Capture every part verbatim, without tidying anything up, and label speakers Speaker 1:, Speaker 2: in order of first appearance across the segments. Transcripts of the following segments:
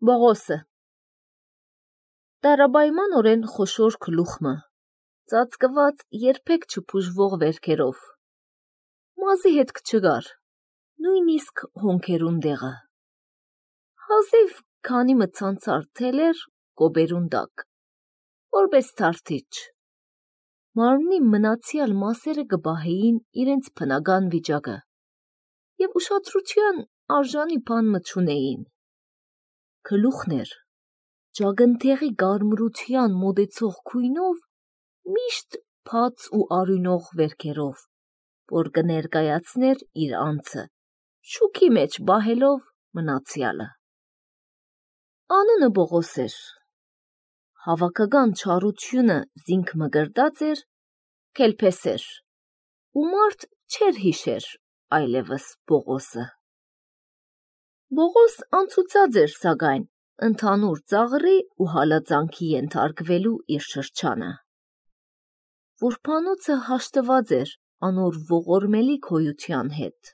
Speaker 1: Բողոսը Տարաբայմանորեն խոշոր գլուխը, ծածկված երբեք չփուժվող վերքերով, մազի հետք չգար, նույնիսկ հոնքերուն դեղը, հազիվ քանի մցանցար թելեր կոբերուն տակ, որպես թարթիչ, մարմնի մնացյալ մասերը գբահեին իրենց բնական վիճակը և ուշադրության արժանի բան մը չունեին, գլուխներ, ջագնթեղի կարմրության մոտեցող գույնով, միշտ բաց ու արյունող վերքերով, որ կներկայացներ իր անձը, շուքի մեջ բահելով մնացյալը։ Անունը Բողոս էր, հավաքական չարությունը զինք մգրտած էր, քելփեսեր, ու մարդ չէր հիշեր այլևս Բողոսը։ Բողոս անցուցած էր սակայն ընդհանուր ծաղրի ու հալածանքի ենթարկվելու իր շրջանը, որբանոցը հաշտված էր անոր ողորմելի գոյության հետ։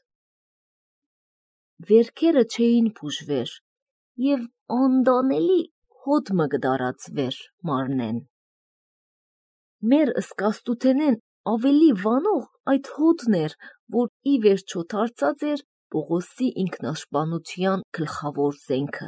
Speaker 1: Վերքերը չէին բուժվեր և անտանելի հոտ մը կդարածվեր մարմնեն։ Մեր ըսկաստութենեն ավելի վանող այդ հոտն էր, որ ի վերջո դարձած էր Բողոսի ինքնասպանության գլխավոր զենքը։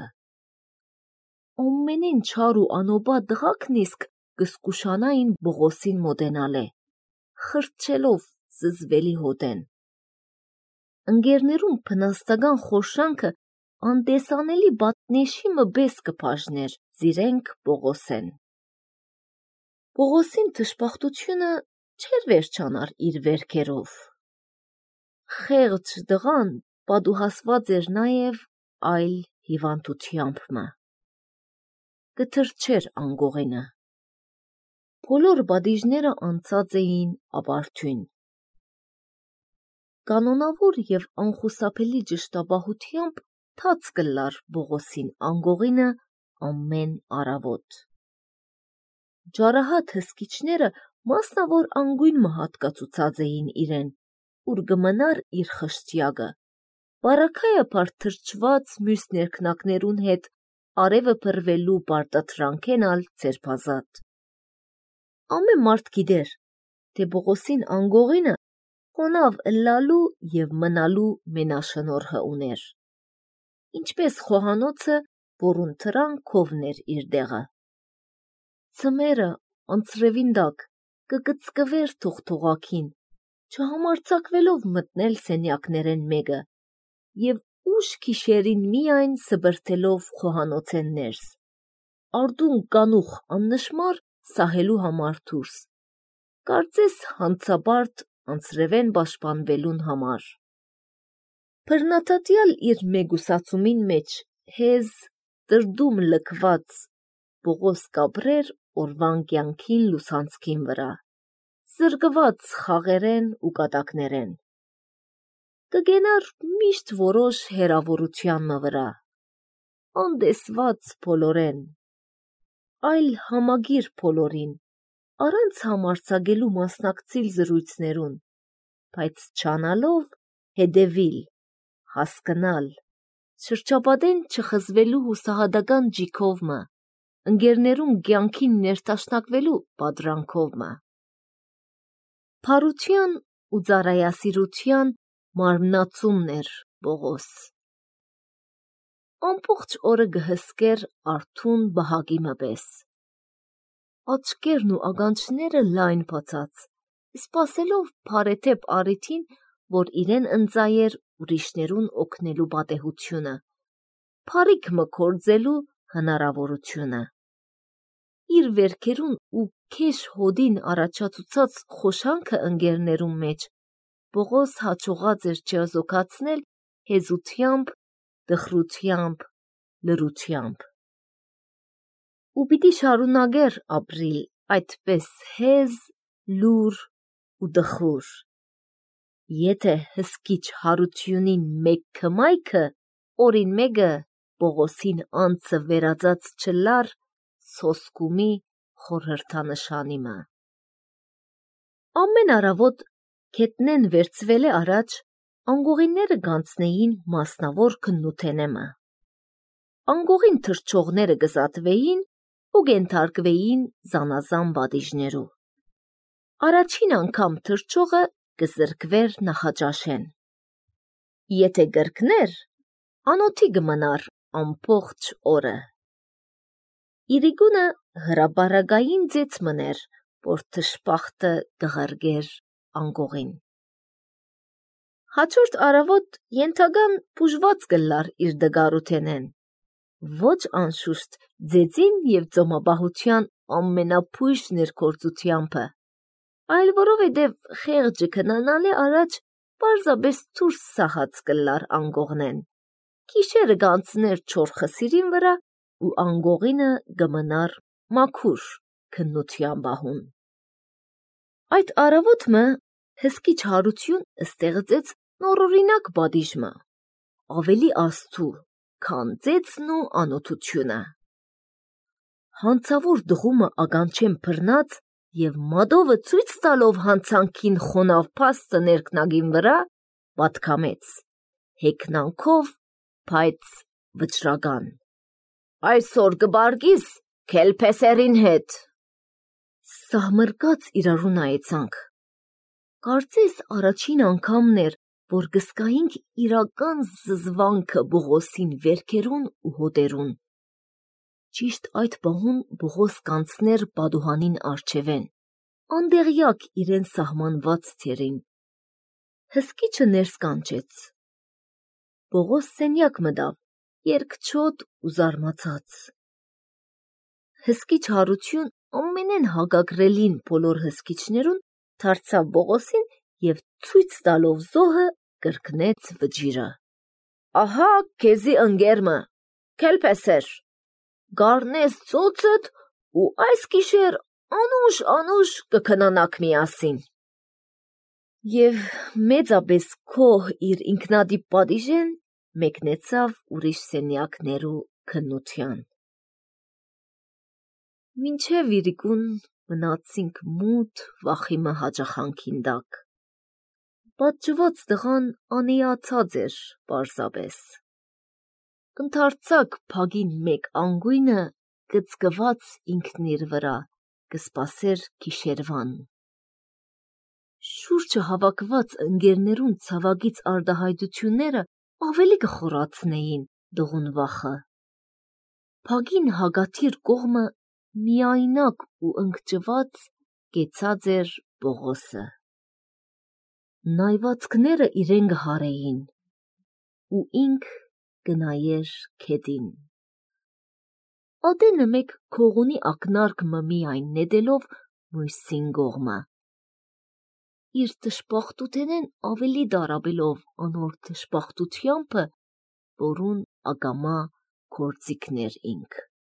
Speaker 1: Ամենին չար ու անոբա դղակն իսկ կզգուշանային Բողոսին մոտենալե, խրճելով զզվելի հոտեն։ Ընկերներուն փնաստական խոշանքը անտեսանելի բատնեշի մը բես կբաժներ զիրենք Բողոսեն։ Բողոսին դժբախտությունը չէր վերջանար իր վերքերով։ Խեղճ դղան պատուհասված էր նաև այլ հիվանդությամբ մը։ Կթրջեր անգողենը։ Բոլոր բադիժները անցած էին ապարդյուն։ Կանոնավոր և անխուսափելի ճշտապահությամբ թաց կլար Բողոսին անգողինը ամեն առավոտ։ Ջարահատ հսկիչները մասնավոր անգույն մը հատկացուցած էին իրեն, ուր կմնար իր խշտյակը, բարակայապար թրջված մյուս ներքնակներուն հետ արևը փռվելու պարտադրանքեն ալ ձերբազատ։ Ամեն մարդ գիտեր, թե Բողոսին անգողինը խոնավ ըլլալու և մնալու մենաշնորհը ուներ, ինչպես խոհանոցը, որուն թրան քովն էր իր դեղը։ Ձմերը անձրևին տակ կկծկվեր թողթողակին, չհամարձակվելով մտնել սենյակներեն մեկը և ուշ գիշերին միայն սբրդելով խոհանոցեն ներս, արդուն կանուխ աննշմար սահելու համար դուրս, կարծես հանցապարտ անձրևեն պաշտպանվելուն համար։ Բռնաթաթյալ իր մեկուսացումին մեջ հեզ տրդում լքված Բողոս կապրեր օրվան կյանքին լուսանցքին վրա, զրկված խաղերեն ու կատակներեն։ Կգենար միշտ որոշ հեռավորության մը վրա, անտեսված բոլորեն, այլ համագիր բոլորին, առանց համարձակելու մասնակցիլ զրույցներուն, բայց չանալով հետևիլ, հասկնալ, շրջապատեն չխզվելու հուսահատական ջիքով մը, ընկերներուն կյանքին ներդաշնակվելու պատրանքով մը։ Փարության ու ծառայասիրության մարմնացումն էր Բողոս։ Ամբողջ օրը կհսկեր արթուն բահակի մը պես, աչքերն ու ականջները լայն բացած, սպասելով բարեթեփ առիթին, որ իրեն ընծայեր ուրիշներուն օգնելու պատեհությունը, փառիք մը գործելու հնարավորությունը։ Իր վերքերուն ու քեշ հոդին առաջացուցած խոշանքը ընկերներուն մեջ Բողոս հաջողած էր չեզոքացնել հեզությամբ, տխրությամբ, լրությամբ։ Ու պիտի շարունակեր ապրիլ այդպես հեզ, լուր ու տխուր, եթե հսկիչ հարությունին մեկ կմայքը օրին մեկը Բողոսին անձը վերածած չլար սոսկումի խորհրդանշանի մը։ Ամեն առավոտ գետնեն վերցվելե առաջ անգողիները կանցնեին մասնավոր քննութենե մը։ անգողին թռչողները գզատվեին ու գենթարկվեին զանազան բադիժներու։ Առաջին անգամ թռչողը կզրկվեր նախաճաշեն։ Եթե գրկներ, անոթի գմնար ամբողջ օրը։ Իրիկունը հրաբարագային ձեծ մներ, որ թշպախտը կղրգեր անգողին։ Հաջորդ առավոտ ենթագան բուժված կլար իր դգարութենեն, ոչ անշուշտ ձեծին և ծոմաբահության ամենափույժ ներգործությանբը, այլ որովհետև խեղճը քնանալի առաջ պարզապես դուրս սահած կլար անգողնեն, գիշերը գանցներ չոր խսիրին վրա ու անգողինը գմնար մաքուր քննության բահուն։ Այդ առավոտը հսկիչ հարություն ստեղծեց նորօրինակ բադիժը, ավելի աստու, քան ձեծն ու անօթությունը։ Հանցավոր դղումը ականջեն բռնած և մադովը ցույց տալով հանցանքին խոնավ փաստը ներքնագին վրա, պատգամեց, հեգնանքով, բայց վճռական. «Այսօր կբարգիս քելփեսերին հետ»։ Սահմռկած իրարու նայեցանք։ Կարծես առաջին անգամն էր, որ գսկայինք իրական զզվանքը Բողոսին վերքերուն ու հոտերուն։ Ճիշտ այդ պահուն Բողոս կանցներ պատուհանին առջևեն, անդեղյակ իրեն սահմանված թերին։ Հսկիչը ներս կանչեց։ Բողոս սենյակ մտավ, երկչոտ ու զարմացած։ Հսկիչ հարություն ամենեն հագագրելին բոլոր հսկիչներուն դարձավ Բողոսին և ցույց տալով զոհը կրկնեց վճիռը. «Ահա քեզի ընկերմը, քելփեսեր, գառնես ծոցդ ու այս գիշեր անուշ-անուշ կքնանաք միասին»։ Եվ մեծապես գոհ իր ինքնատիպ պատիժեն մեկնեցավ ուրիշ սենյակներու քննութեան։ Մինչև իրիկուն մնացինք մութ վախիմը հաճախանքին տակ։ Պատժված տղան անիացած էր պարզապես։ Ընդարձակ փագին մեկ անգույնը գծկված ինքն իր վրա կսպասեր գիշերվան։ Շուրջը հավաքված ընկերներուն ցավագից արտահայտությունները ավելի կխորացնեին տղուն վախը։ Փագին հագաթիր կողմը միայնակ ու ընկճված կեցած էր Բողոսը։ Նայվածքները իրեն կհարեին, ու ինք կնայեր քետին։ Ատենը մեկ քողունի ակնարկը միայն նետելով մույսին կողմը։ Իր տշպախտութենեն ավելի դարաբելով անոր տշպախտությանբը, որուն ակամա գործիքներ ինք։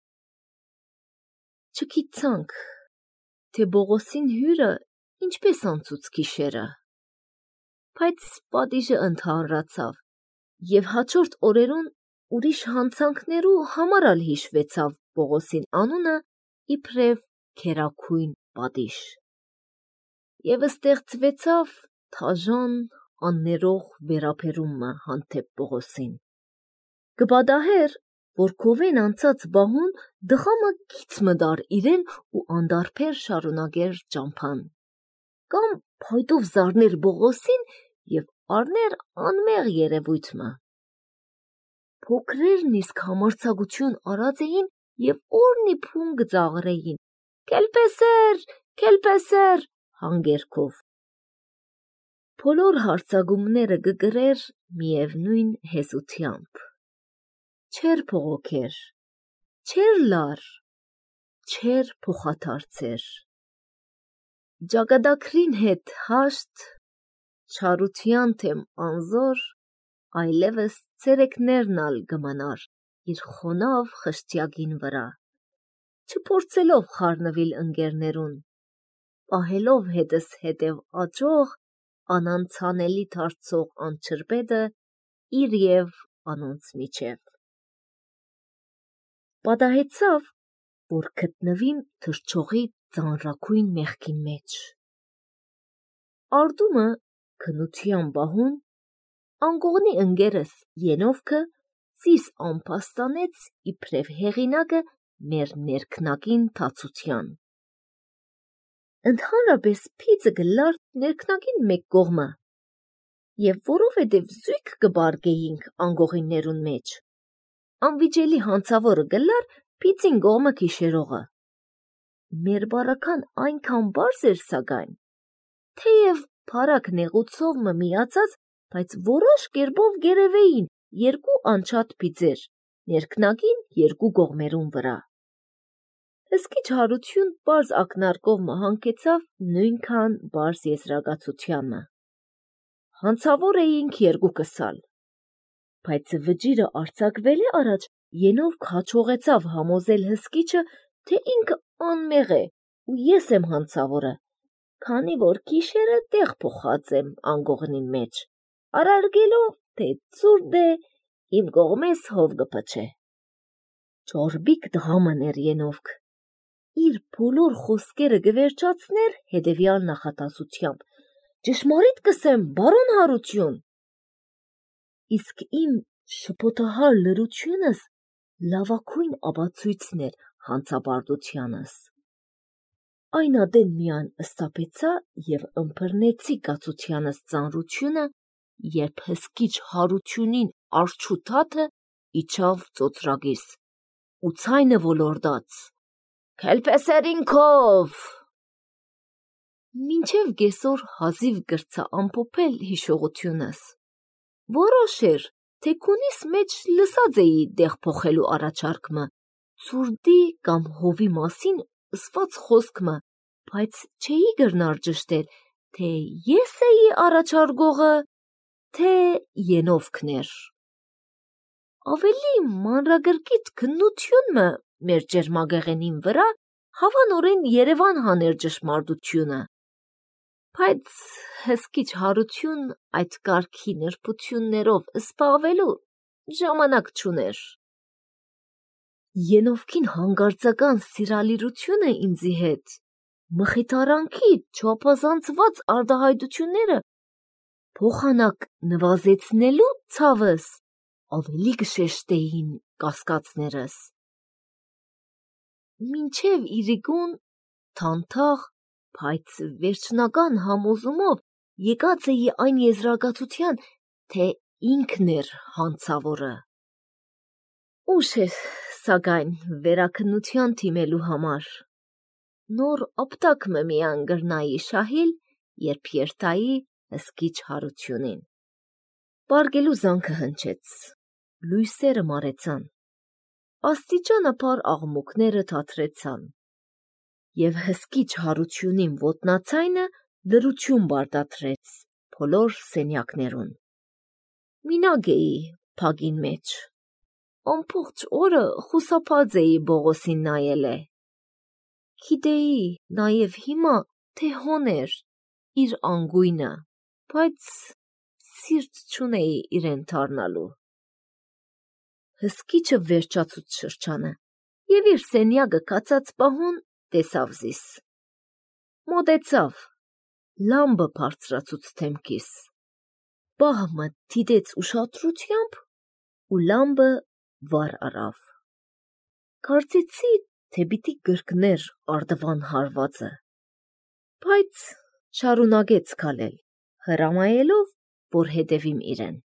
Speaker 1: Չգիտցանք, թե Բողոսին հյուրը ինչպես անցուց գիշերը, բայց պատիժը ընդհանրացավ, և հաջորդ օրերուն ուրիշ հանցանքներու համար ալ հիշվեցավ Բողոսին անունը իբրև քերաքույն պատիժ, և ստեղծվեցավ դաժան աններող վերաբերումը հանդեպ Բողոսին։ Կպատահեր, որ քովեն անցած բահուն դղամը գիծ մտար իրեն ու անդարբեր շարունակեր ճամփան, կամ փայտով զարներ Բողոսին և առներ անմեղ երևույթը։ Փոքրերն իսկ համարձակություն արած էին և օրնի փուն կծաղրեին. «Քելփեսեր, քելփեսեր» հանգերքով։ Բոլոր հարձակումները կկրեր միևնույն հեզությամբ։ Չէր բողոքեր, չէր լար, չէր փոխադարձեր։ Ճակատագրին հետ հաշտ, չարության թեմ անզոր, այլևս ցերեկներն ալ կմնար իր խոնավ խշտյակին վրա, չփորձելով խառնվել ընկերներուն, պահելով հետս հետև աճող, անանցանելի դարձող անջրպետը իր և անոնց միջև։ Պատահեցավ, որ գտնվիմ թռչողի ծանրագույն մեղքին մեջ։ Արտումը քննության բահուն անգողնի ընկերս Ենովքը ծիս անպաստանեց իբրև հեղինակը մեր ներքնագին թացության։ Ընդհանրապես փիձը գլար ներքնագին մեկ կողմը, և որովհետև զույգ կբարգեինք անգողիններուն մեջ, անվիճելի հանցավորը գլար փիձին կողմը քիշերողը։ Մեր բարական այնքան բարձ էր սակայն, թեև փարակ նեղուցով մը միացած, բայց որոշ կերպով գերևեին երկու անչափ փիձեր, ներքնագին երկու կողմերուն վրա։ Հսկիչ հարություն պարզ ակնարկով մը հանգեցավ նույնքան պարզ եզրակացությանը։ Հանցավոր էինք երկուքս ալ, բայց վճիրը արձակվել է առաջ ենով հաջողեցավ համոզել հսկիչը, թե ինքը անմեղ է ու ես եմ հանցավորը, քանի որ գիշերը տեղ փոխած եմ անգողնին մեջ, արարգելով, թե ցուրտ է, իմ կողմես հով կփչե։ Ճորբիկ դղամն էր ենովք, իր բոլոր խոսքերը գվերջացներ հետևյալ նախատասությամբ. «Ճշմարիտ կսեմ, բարոն Հարություն»։ Իսկ իմ շփոթահար լրությունս լավագույն ապացույցն էր հանցապարտությանս։ Այն ադեն միայն ըստապեցա և ըմբռնեցի կացությանս ծանրությունը, երբ հսկիչ հարությունին արջու թաթը իջավ ծոծրակիս ու ցայնը ոլորտաց. «Քելպեսերինքով»։ Մինչև կեսօր հազիվ կրծա ամփոփել հիշողությունս։ Որոշ էր, թե քունիս մեջ լսած էի տեղ փոխելու առաջարկը, ցուրտի կամ հովի մասին ասված խոսքը, բայց չէի գրնար ճշտել, թե ես էի առաջարկողը, թե ենովքն էր։ Ավելի մանրակրկիտ քննությունը մեր ջերմագեղենին վրա հավանորեն Երևան հաներ ճշմարտությունը, բայց հսկիչ հարություն այդ կարգի նրբություններով զբաղվելու ժամանակ չուներ։ Ենովքին հանգարցական սիրալիրությունը ինձի հետ, մխիթարանքի չափազանցված արտահայտությունները փոխանակ նվազեցնելու ցավս ավելի կշեշտեին կասկածներս։ Մինչև իրիկուն թանթաղ, բայց վերջնական համոզումով եկած էի այն եզրակացության, թե ինքն էր հանցավորը։ Ուշ էր սակայն վերաքննության թիմելու համար։ Նոր ապտակ մը միան գրնայի շահիլ, երբ երթայի հսկիչ հարությունին։ Պարգելու զանքը հնչեց, լույսերը մարեցան, աստիճանաբար աղմուկները թատրեցան, և հսկիչ հարությունին ոտնացայնը լրություն բարձրացրեց բոլոր սենյակներուն։ Մինակ էի փագին մեջ, ամբողջ օրը խուսափած էի Բողոսին նայելէ։ Գիտեի նաև հիմա, թե հոն էր իր անգույնը, բայց սիրտ չունեի իրեն թարնալու։ Հսկիչը վերջացուց շրջանը և իր սենյակը կացած պահուն տեսավ զիս։ Մոտեցավ, լամբը բարձրացուց թեմքիս, պահմը դիտեց ուշադրությամբ ու լամբը վար առավ։ Կարծեցի, թե պիտի կրկներ Արդվան հարվածը, բայց շարունակեց քալել, հրամայելով, որ հետևիմ իրեն։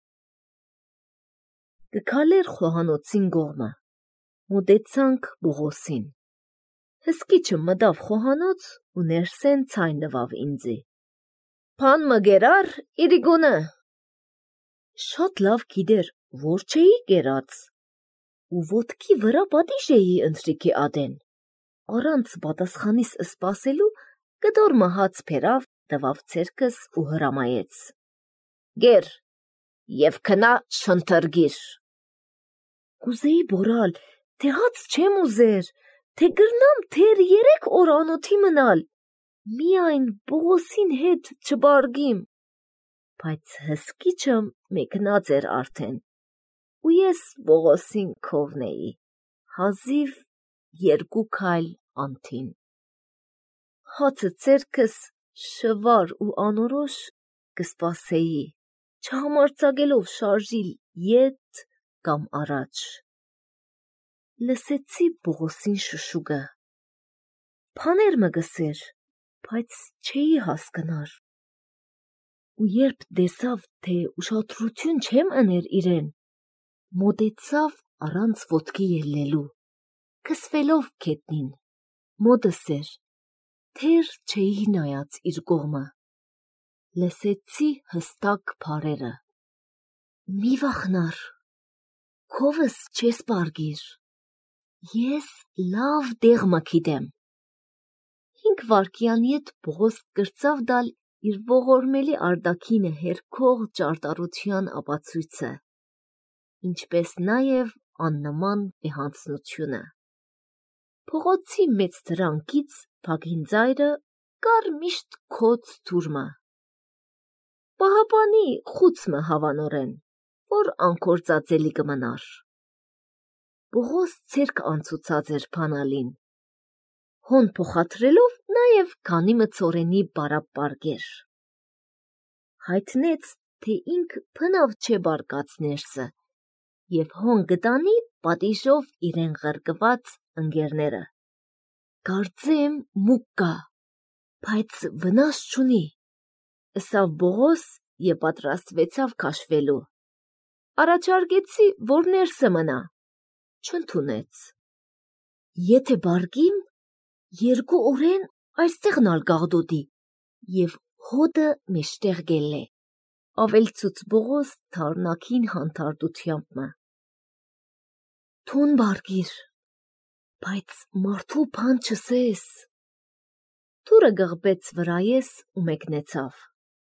Speaker 1: Կքալեր խոհանոցին կողմը, մոտեցանք Բողոսին։ Հսկիչը մտավ խոհանոց ու ներսեն ցայն տվավ ինձի. «Բան մը կերար իրիկունը»։ Շատ լավ գիտեր, որ չէի կերած, ու ոտքի վրա պատիժ էի ընթրիքի ադեն։ Առանց պատասխանիս սպասելու կտոր հաց բերավ, տվավ ձեռքս ու հրամայեց. «Գեր և քնա շնթըրգիր»։ Կուզեի բորալ, թե հաց չեմ ուզեր, թե գրնամ թեր երեք օր անոթի մնալ, միայն Բողոսին հետ չբարգիմ, բայց հսկիչը մեկնած էր արդեն, ու ես Բողոսին քովնեի, հազիվ երկու քայլ անթին։ Հացը ձեռքս շվար ու անորոշ կսպասեի, չհամարձակելով շարժիլ ետ կամ առաջ։ Լսեցի Պողոսին շշուկը։ Բաներ մը գսեր, բայց չէի հասկնար։ Ու երբ տեսավ, թե ուշադրություն չեմ ըներ իրեն, մոտեցավ առանց ոտքի ելնելու, քսվելով քետնին, մոտս էր, թեր չէի նայած իր կողմը։ Լսեցի հստակ բառերը. մի վախնար, քովս չես պարգիր, ես լավ դեղ մը գիտեմ։ Հինգ վարկյան ետ Պողոս կրծավ դալ իր ողորմելի արտաքինը հերքող ճարտարության ապացույցը, ինչպես նաև աննման վեհանցնությունը։ Փողոցի մեծ դրանքից փագին ծայրը կար միշտ քոծ թուրմը։ Պահապանի խուցմը հավանորեն, որ անկործածելի կմնար։ Պողոս ցերկ անցուցած էր բանալին, հոն փոխադրելով նաև քանի մծորենի բարապարգեր։ Հայտնեց, թե ինք փնավ չէ բարկած ներսը, և հոն գտանի պատիժով իրեն ղրկված ընկերները։ Կարծեմ մուկ կա, բայց վնաս չունի, ըսավ Պողոս և պատրաստվեցավ քաշվելու։ Առաջարկեցի, որ ներսը մնա, չընդունեց։ Եթե բարգիմ, երկու օրեն այստեղն ալ գաղդոդի և հոտը մեջտեղ գելլե, ավելցուց Պողոս թարնաքին հանդարտությամբ մը։ Թուն բարգիր, բայց մարդու բան չսես։ Թուրը գղբեց վրայես ու մեկնեցավ։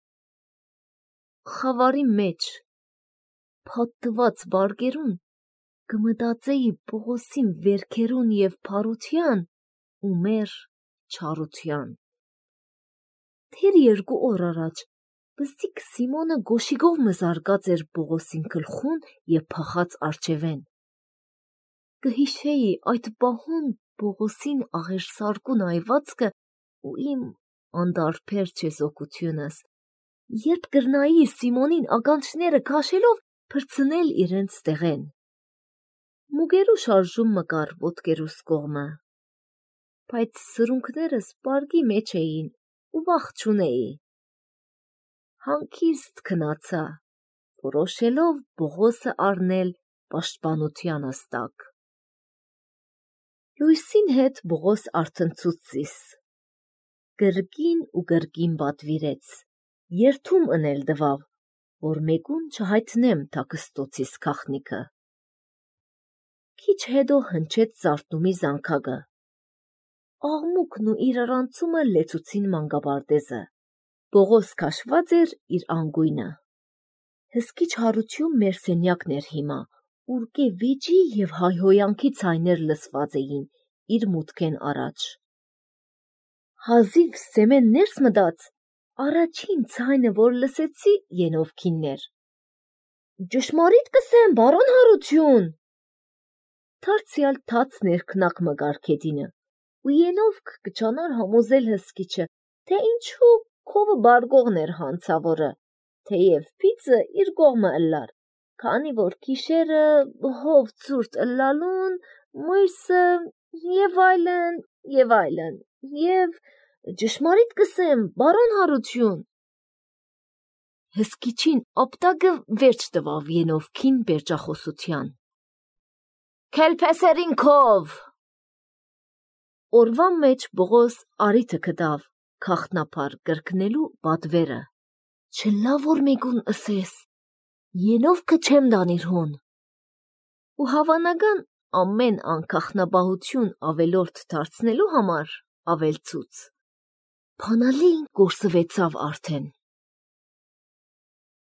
Speaker 1: Խավարի մեջ, փաթթված բարգերուն, կմտածեի Պողոսին վերքերուն և փարության ու մեր չարության։ Թեր երկու օր առաջ բստիկ Սիմոնը գոշիգով մը զարկած էր Պողոսին գլխուն և փախած արջևեն։ Կհիշեի այդ պահուն Պողոսին աղերսարկու նայվածքը ու իմ անդարբեր չեզոքությունս, երբ կրնայի Սիմոնին ականջները քաշելով փրցնել իրենց տեղեն։ Մուգերու շարժում մը կար ոտքերուս կողմը, բայց սրունքներս պարգի մեջ էին ու վախ չունեի։ Հանգիստ քնացա, որոշելով Պողոսը առնել պաշտպանությանս տակ։ Լույսին հետ Պողոս արթնցուցիս, կրկին ու կրկին պատվիրեց, երդում ընել դվավ, որ մեկուն չհայտնեմ թաքստոցիս քաղնիկը։ Քիչ հետո հնչեց զարթնումի զանգակը։ Աղմուկն ու իրարանցումը լեցուցին մանկապարտեզը։ Պողոս քաշված էր իր անգույնը։ Հսկի չարություն մեր սենյակն էր հիմա, ուր կե վեճի և հայհոյանքի ցայներ լսված էին իր մուտքեն առաջ։ Հազիվ սեմեն ներս մտած, առաջին ցայնը, որ լսեցի, Ենովքինն էր։ Ճշմարիտ կսեմ, բարոն Հարություն։ Դարձյալ թաց ներքնակ մը կարգետինը, ու Ենովք կչանար համոզել հսկիչը, թե ինչու քովը բարգողն էր հանցավորը, թեև փիծը իր կողմը ըլլար, քանի որ գիշերը հով ցուրտ ըլլալուն, մույսը և այլն, և այլն, և ճշմարիտ կսեմ, բարոն Հարություն։ Հսկիչին ապտակը վերջ տվավ Ենովքին պերճախոսության։ Քելփեսերին քով։ Օրվա մեջ Պողոս արիթը գտավ քաղտնափար կրկնելու պատվերը։ Չլա որ մեկուն ըսես, Ենովքը չեմ դանիր հոն։ Ու հավանական ամեն անկախնաբահություն ավելորդ դարձնելու համար ավելցուց։ Բանալին կորսվեցավ արդեն։